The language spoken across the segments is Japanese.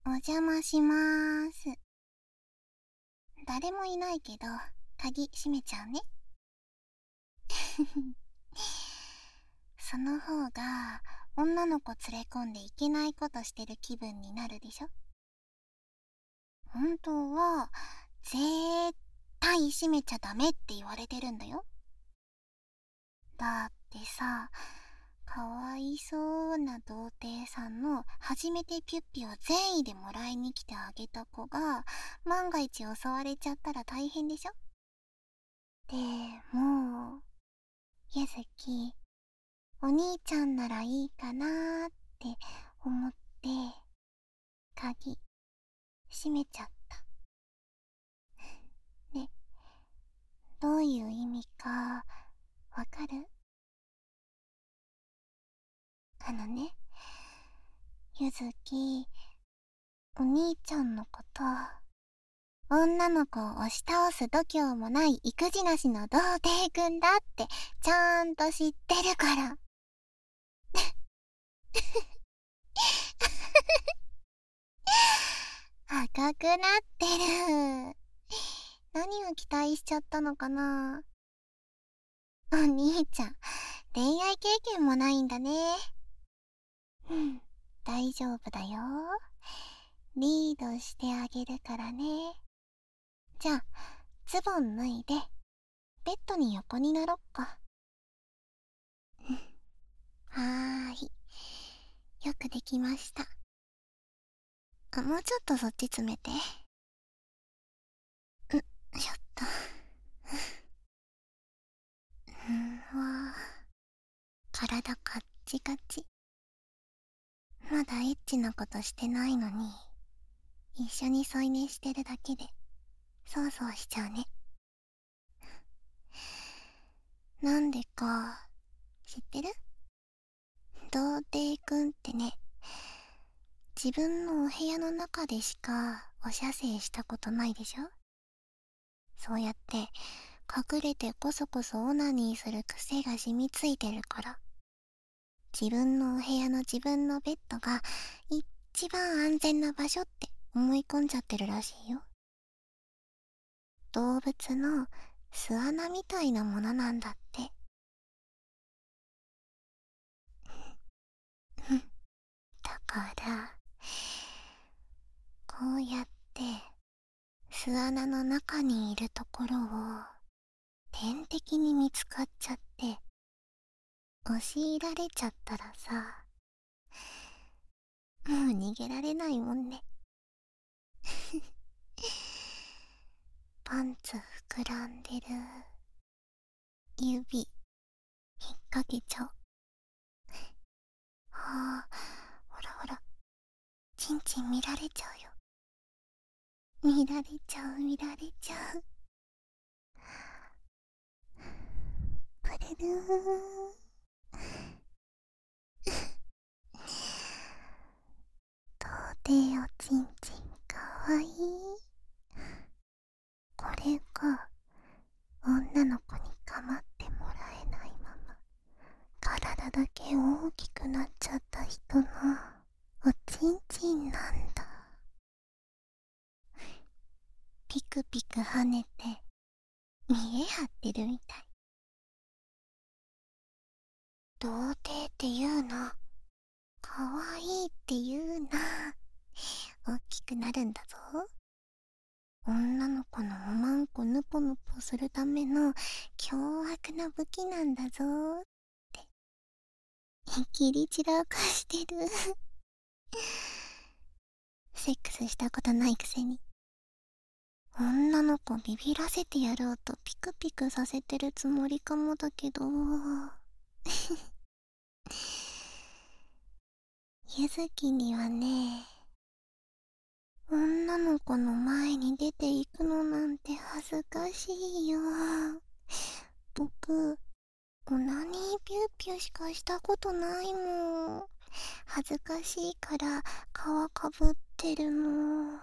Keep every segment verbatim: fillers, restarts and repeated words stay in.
お邪魔しまーす。誰もいないけど、鍵閉めちゃうね。その方が、女の子連れ込んでいけないことしてる気分になるでしょ。本当は、絶対閉めちゃダメって言われてるんだよ。だってさ、かわいそうな童貞さんの初めてピュッピを善意でもらいに来てあげた子が万が一襲われちゃったら大変でしょ。でもゆずき、お兄ちゃんならいいかなーって思って鍵閉めちゃった。ね、どういう意味かわかる？あのね、ゆずき、お兄ちゃんのこと、女の子を押し倒す度胸もない育児なしの童貞くんだってちゃんと知ってるから。赤くなってる。何を期待しちゃったのかな。お兄ちゃん、恋愛経験もないんだね。うん、大丈夫だよ。リードしてあげるからね。じゃあ、ズボン脱いで、ベッドに横になろっか。はーい。よくできました。あ、もうちょっとそっち詰めて。ん、ちょっと。んわ体カッチカチ。まだエッチなことしてないのに、一緒に添い寝してるだけで、そうそうしちゃうね。なんでか、知ってる？童貞くんってね、自分のお部屋の中でしかお射精したことないでしょ。そうやって隠れてこそこそオナニーする癖が染みついてるから、自分のお部屋の自分のベッドが一番安全な場所って思い込んじゃってるらしいよ。動物の巣穴みたいなものなんだって。だからこうやって巣穴の中にいるところを天敵に見つかっちゃって押し入られちゃったらさ、もう逃げられないもんね。パンツ膨らんでる。指引っ掛けちゃう。はあ、ほらほら、チンチン見られちゃうよ。見られちゃう見られちゃう。プレルー。童貞おちんちんかわいい。これが女の子に構ってもらえないまま体だけ大きくなっちゃった人のおちんちんなんだ。ピクピク跳ねて見え張ってるみたい。童貞って言うの、かわいいって言うな。大きくなるんだぞ。女の子のおまんこぬぽぬぽするための凶悪な武器なんだぞーって切り散らかしてる。セックスしたことないくせに女の子ビビらせてやろうとピクピクさせてるつもりかもだけどゆずきにはね、女の子の前に出ていくのなんて恥ずかしいよ。僕、オナニーピューピューしかしたことないもん。恥ずかしいから皮かぶってるの。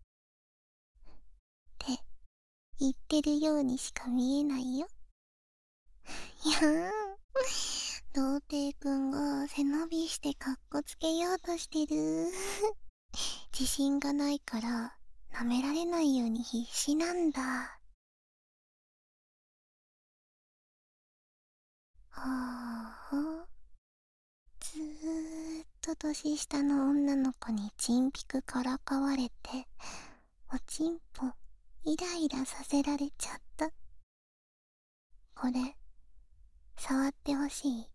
って言ってるようにしか見えないよ。いやーん。童貞くんが背伸びしてかっこつけようとしてる。 自信がないから舐められないように必死なんだ。はあ、ずーっと年下の女の子にチンピクからかわれて、おちんぽイライラさせられちゃった。これ触ってほしい。ん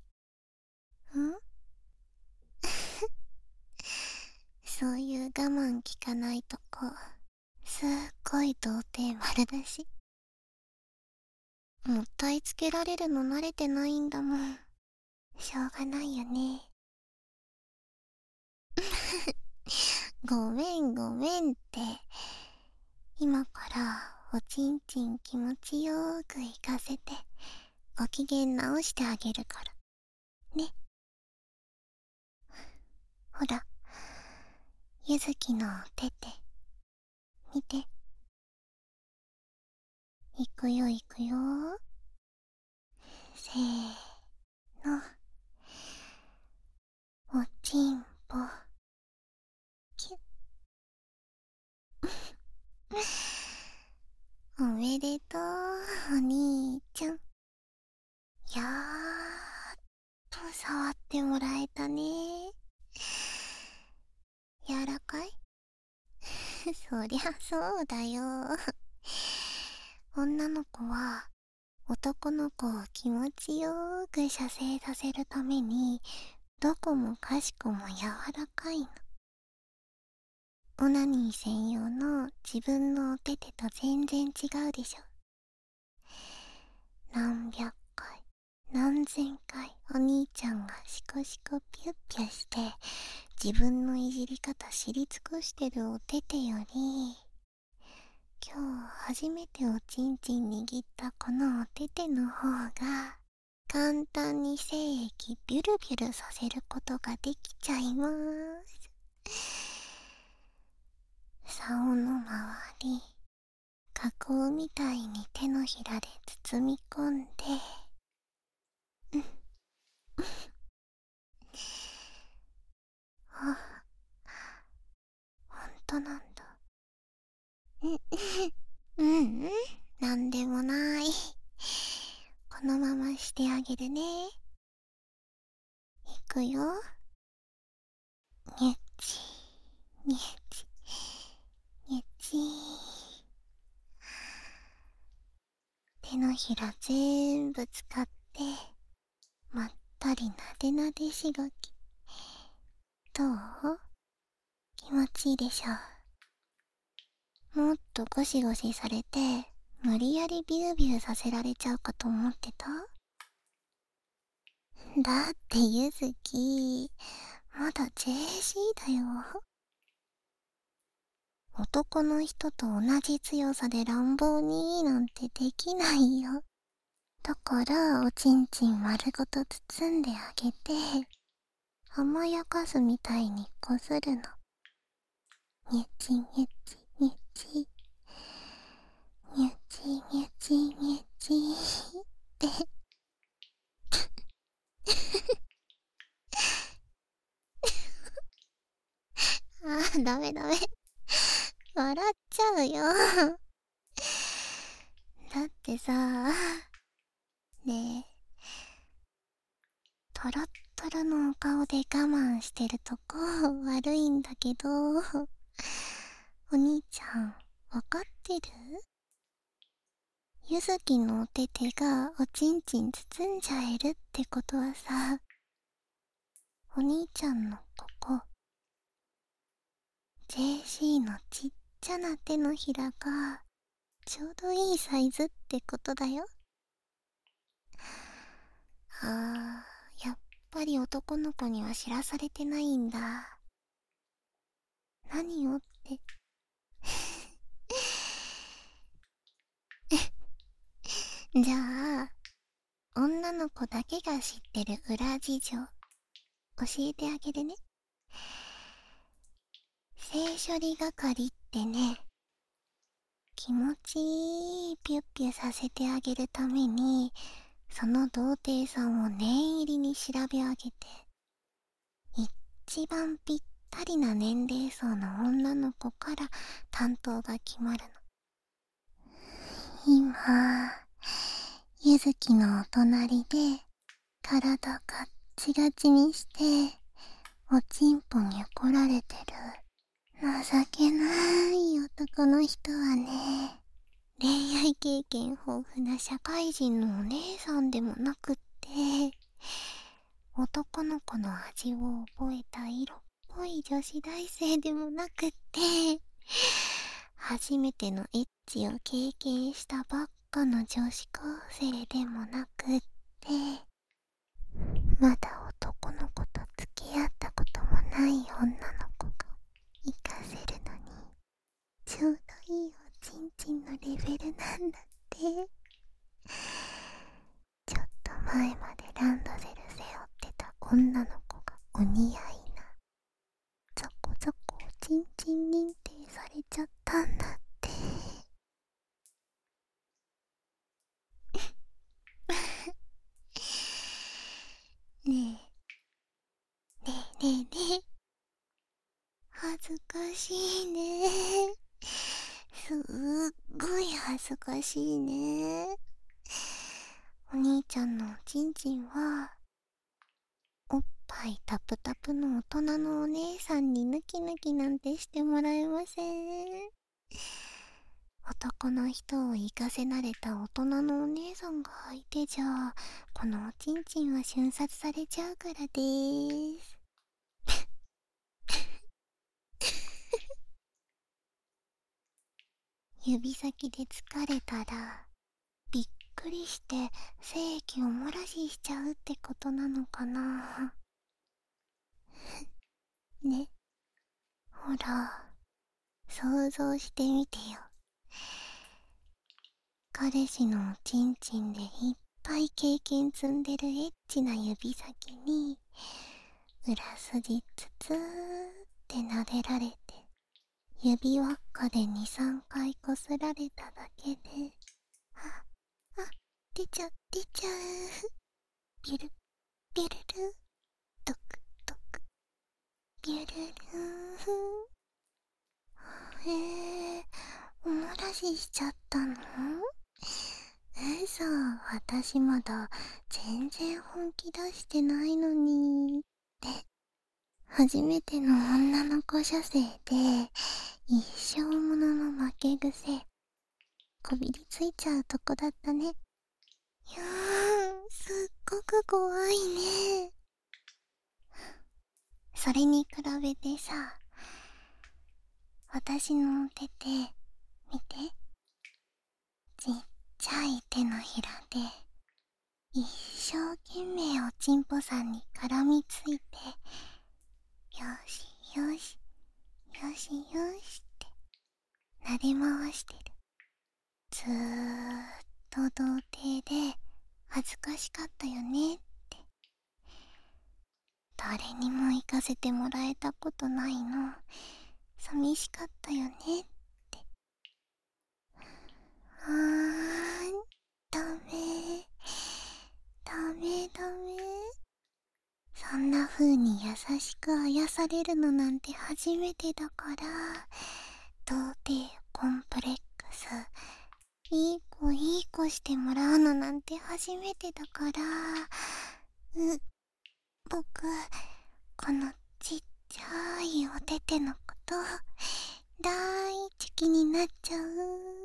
そういう我慢きかないとこ、すっごい童貞丸だし。もったいつけられるの慣れてないんだもん。しょうがないよね。ごめんごめんって。今からおちんちん気持ちよーく行かせて、ご機嫌直してあげるから。ね。ほら、ゆずきの手手、見て。いくよいくよー。せーの。おちんぽ。キュッ。おめでとう、お兄ちゃん。やーっと触ってもらえたね。柔らかいそりゃそうだよ。女の子は男の子を気持ちよーく射精させるためにどこもかしこも柔らかいの。オナニー専用の自分のお手手と全然違うでしょ。何百回何千回お兄ちゃんがシコシコピュッピュして自分のいじり方知り尽くしてるお手手より、今日初めておちんちん握ったこのお手手の方が簡単に精液ビュルビュルさせることができちゃいます。竿の周り囲うみたいに手のひらで包み込んで、うんあ、ほんとなんだ。うんうん、なんでもない。このまましてあげるね。いくよ。にゅちにゅちにゅち。手のひらぜーんぶ使ってまったりなでなでしごき。どう？気持ちいいでしょ。もっとゴシゴシされて無理やりビュービューさせられちゃうかと思ってた？だってゆずきまだ ジェーシー だよ。男の人と同じ強さで乱暴になんてできないよ。だからおちんちん丸ごと包んであげて甘やかすみたいにこするの。にゅちにゅちにゅちにゅちにゅちにゅちってあーダメダメ、笑っちゃうよ。だってさ、ねえ、トロットロのお顔で我慢してるとこ悪いんだけど、お兄ちゃんわかってる？ゆずきのお手手がおちんちん包んじゃえるってことはさ、お兄ちゃんのここ ジェーシー のちっちゃな手のひらがちょうどいいサイズってことだよ。あー、やっぱり男の子には知らされてないんだ。何をってじゃあ女の子だけが知ってる裏事情教えてあげるね。性処理係ってね、気持ちいいピュッピュさせてあげるためにその童貞さんを念入りに調べ上げて一番ぴっったりな年齢層の女の子から担当が決まるの。今、ゆずきのお隣で体ガッチガチにしておちんぽに怒られてる情けない男の人はね、恋愛経験豊富な社会人のお姉さんでもなくって、男の子の味を覚えた色っぽい女子大生でもなくって、初めてのエッチを経験したばっかの女子高生でもなくって、まだ男の子と付き合ったこともない女の子が行かせるのにちょうどいいおちんちんのレベルなんだって。ちょっと前までランドセル背負ってた女の子がお似合いなゾコゾコおちんちん認定されちゃったんだって。ねえねえねえねえ、恥ずかしいね。すっごい恥ずかしいね。お兄ちゃんのおちんちんはおっぱいタプタプの大人のお姉さんにヌキヌキなんてしてもらえません。男の人を行かせ慣れた大人のお姉さんが相手じゃ、このおちんちんは瞬殺されちゃうからでーす。指先で疲れたらびっくりして精液を漏らししちゃうってことなのかな。ね、ほら想像してみてよ。彼氏のおちんちんでいっぱい経験積んでるエッチな指先に裏筋つつーって撫でられて、指輪っかでにさんかいこすられただけで、あ、あ、出ちゃう出ちゃう、ビュルビュルル、ドクドク、ビュルルー。へえ、おもらししちゃったの？えさ、私まだ全然本気出してないのにって初めての女の子射精で一生ものの負け癖こびりついちゃうとこだったね。いやー、すっごく怖いね。それに比べてさ、私の手て見て、ちっちゃい手のひらで一生懸命おちんぽさんに絡みついて、よしよしよしよしって撫で回してる。ずーっと童貞で恥ずかしかったよねって、誰にも行かせてもらえたことないの寂しかったよねって。あーん、ダメダメダメ、そんな風に優しくあやされるのなんて初めてだから、童貞コンプレックス、いい子いい子してもらうのなんて初めてだから、う、僕、このちっちゃいお手手のこと大好きになっちゃう。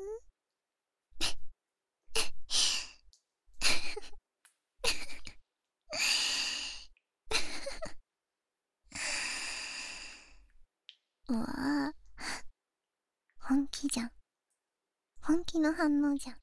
うわあ、本気じゃん。本気の反応じゃん。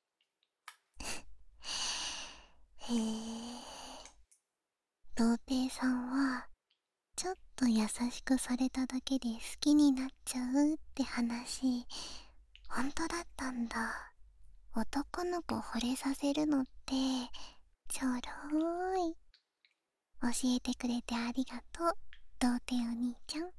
へえ、童貞さんはちょっと優しくされただけで好きになっちゃうって話本当だったんだ。男の子惚れさせるのってちょろーい。教えてくれてありがとう、童貞お兄ちゃん。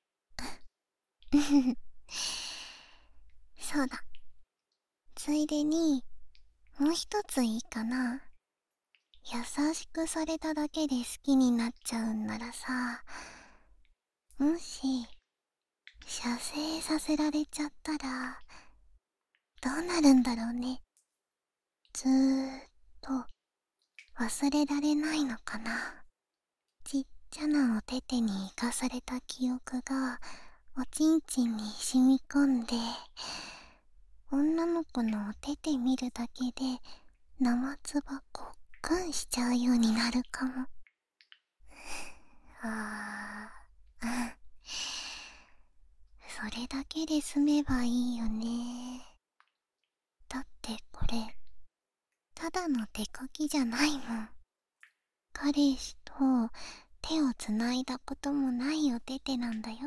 そうだ、ついでにもう一ついいかな。優しくされただけで好きになっちゃうんならさ、 もし射精させられちゃったらどうなるんだろうね。ずーっと忘れられないのかな。ちっちゃなおててに生かされた記憶がおちんちんに染み込んで、女の子のおてて見るだけで生唾こっくんしちゃうようになるかも。あー、うん。それだけで済めばいいよね。だってこれただの手こきじゃないもん。彼氏と手をつないだこともないおててなんだよ。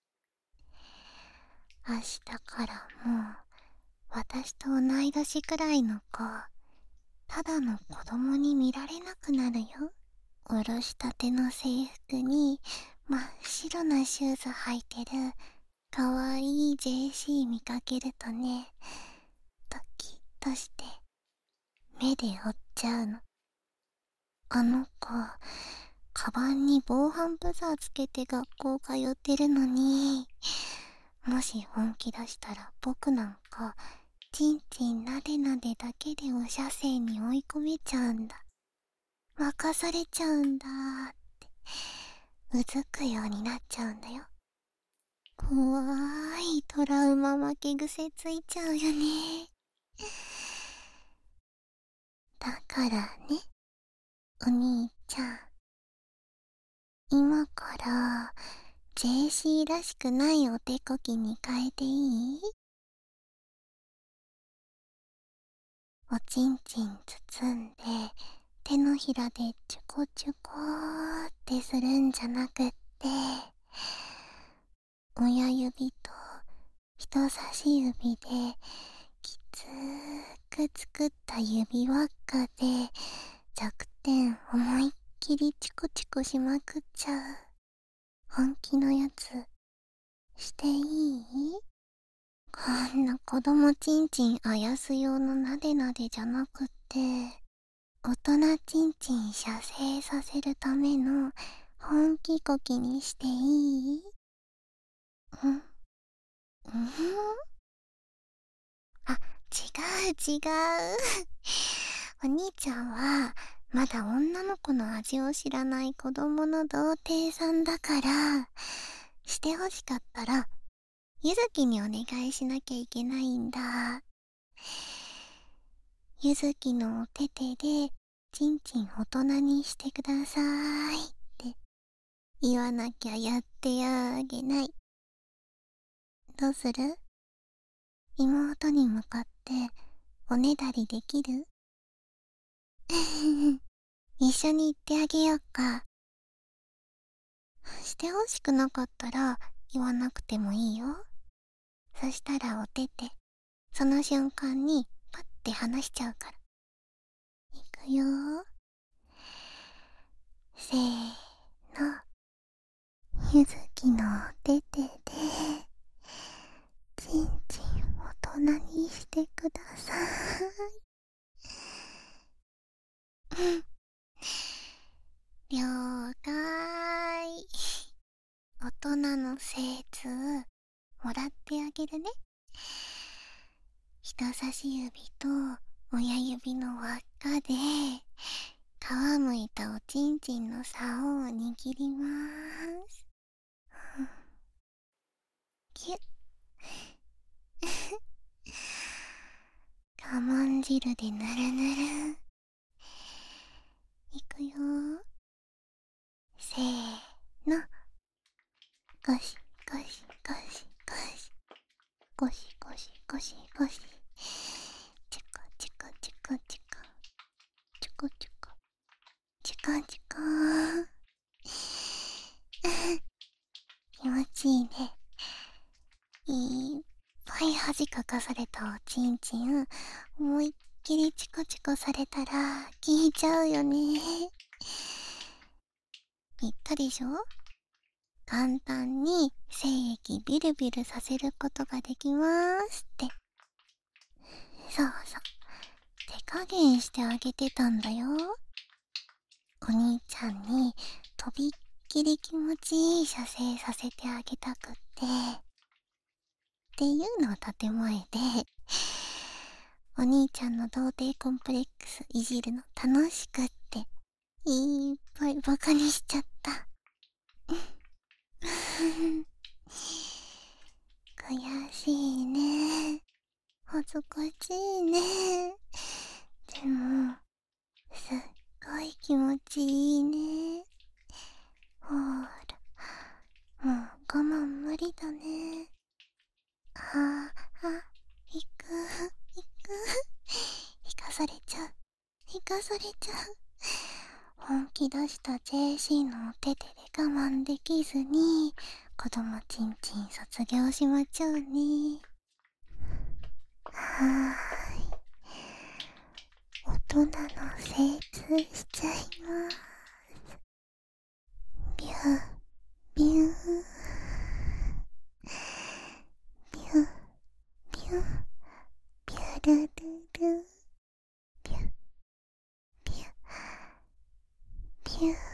明日からもう私と同い年くらいの子、ただの子供に見られなくなるよ。おろしたての制服に真っ白なシューズ履いてるかわいい ジェーシー 見かけるとね、ドキッとして目で追っちゃうの。あの子、カバンに防犯ブザーつけて学校通ってるのに、もし本気出したら僕なんかチンチンなでなでだけでお射精に追い込めちゃうんだ、任されちゃうんだーってうずくようになっちゃうんだよ。怖いトラウマ負け癖ついちゃうよね。だからね、お兄ちゃん、今から ジェーシー らしくないお手こきに変えていい？おちんちん包んで手のひらでチュコチュコーってするんじゃなくって、親指と人差し指できつーく作った指輪っかで弱点思いっきりチコチコしまくっちゃう。本気のやつしていい？こんな子供ちんちんあやす用のなでなでじゃなくって、大人ちんちん射精させるための本気こきにしていい？うん、うん、あ、違う違う。お兄ちゃんはまだ女の子の味を知らない子供の童貞さんだから、してほしかったらゆずきにお願いしなきゃいけないんだ。ゆずきのおててでちんちん大人にしてくださいって言わなきゃやってあげない。どうする？妹に向かっておねだりできる？一緒に行ってあげようか。してほしくなかったら言わなくてもいいよ。そしたらおててその瞬間にパッて離しちゃうから。いくよー。せーの。ゆずきのおててでちんちん大人にしてください。うん、了解。大人の精通もらってあげるね。人差し指と親指の輪っかで皮むいたおちんちんの竿を握りまーす。キュッ。我慢汁でぬるぬる。いくよー。せーの。ゴシゴシゴシゴシゴシゴシゴシゴシ、チコチコチコチコチコチコチコチコー。気持ちいいね。いっぱい恥かかされたおちんちん思いっきりチコチコされたら効いちゃうよね。言ったでしょ、簡単に精液ビルビルさせることができますって。そうそう、手加減してあげてたんだよ。お兄ちゃんにとびっきり気持ちいい射精させてあげたくって、っていうのを建前で、お兄ちゃんの童貞コンプレックスいじるの楽しくって、いっぱいバカにしちゃった。悔しいね。恥ずかしいね。でも、すっごい気持ちいいね。ほーら、もう我慢無理だね。ああ、あ、行く、行く。行かされちゃう。行かされちゃう。本気出した ジェーシー のお手手で我慢できずに、子供ちんちん卒業しまちゃうね。はーい。大人の精通しちゃいます。ビュー、ビュー。ビュー、ビュー、ビュルルル。ビュー、ビュー、ビュー。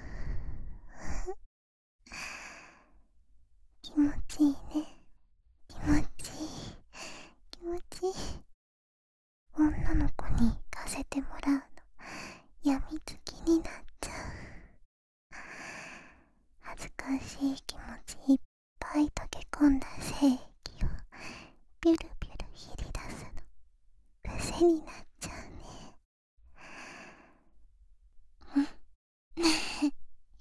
気持ちいいね。気持ちいい。気持ちいい。女の子に行かせてもらうの、やみつきになっちゃう。恥ずかしい気持ちいっぱい溶け込んだ精液をビュルビュルひり出すの、癖になっちゃうね。ん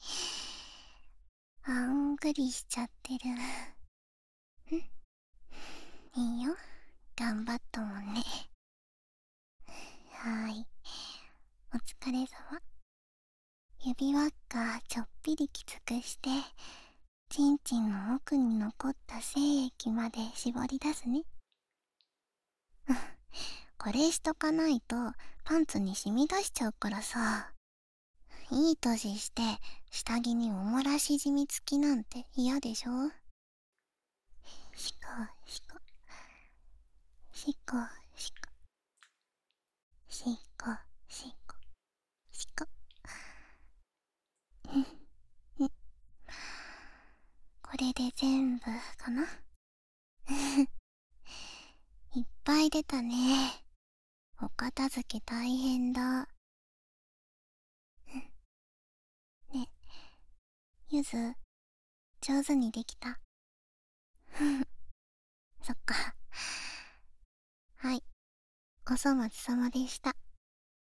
あんぐりしちゃってる。んいいよ、頑張ったもんね。はーい、お疲れ様。指輪っかちょっぴりきつくして、ちんちんの奥に残った精液まで絞り出すね。これしとかないとパンツに染み出しちゃうからさ。いい年して下着におもらし染みつきなんて嫌でしょ。しこしこしこしこしこしこしこ。うん、これで全部かな。いっぱい出たね。お片付け大変だ。ね、ゆず、上手にできた？そっか。はい、お粗末様でした。